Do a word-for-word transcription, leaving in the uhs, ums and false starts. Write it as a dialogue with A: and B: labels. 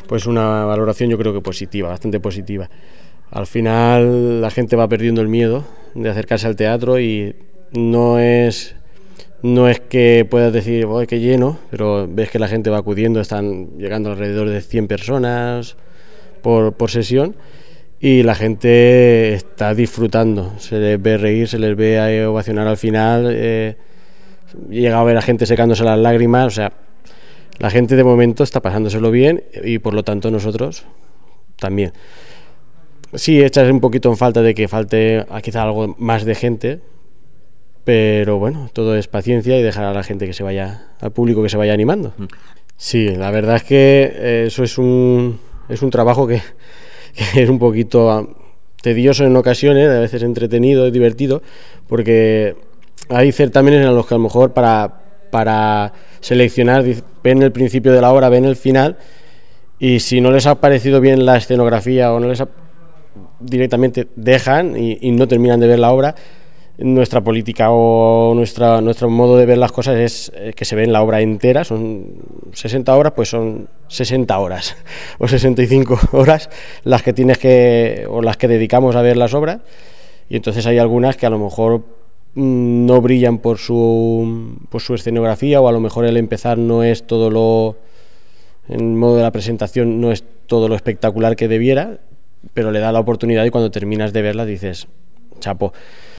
A: Pues una valoración yo creo que positiva, bastante positiva. Al final la gente va perdiendo el miedo de acercarse al teatro y no es, no es que puedas decir, oh, qué lleno, pero ves que la gente va acudiendo, están llegando alrededor de cien personas por, por sesión y la gente está disfrutando, se les ve reír, se les ve ovacionar al final, eh, llega a ver a gente secándose las lágrimas, o sea, la gente de momento está pasándoselo bien y por lo tanto nosotros también. Sí, echas un poquito en falta de que falte quizá algo más de gente, pero bueno, todo es paciencia y dejar a la gente que se vaya, al público que se vaya animando. Sí, la verdad es que eso es un, es un trabajo que, que es un poquito tedioso en ocasiones, a veces entretenido y divertido, porque hay certámenes en los que a lo mejor para, para seleccionar, ven el principio de la obra, ven el final, y si no les ha parecido bien la escenografía o no les ha, directamente dejan y, y no terminan de ver la obra. Nuestra política o nuestra, nuestro modo de ver las cosas es que se ve en la obra entera, son sesenta horas, pues son sesenta horas o sesenta y cinco horas las que tienes que, o las que dedicamos a ver las obras, y entonces hay algunas que a lo mejor mmm, no brillan por su, por su escenografía, o a lo mejor el empezar no es todo lo, en modo de la presentación no es todo lo espectacular que debiera, pero le da la oportunidad y cuando terminas de verla dices, chapo.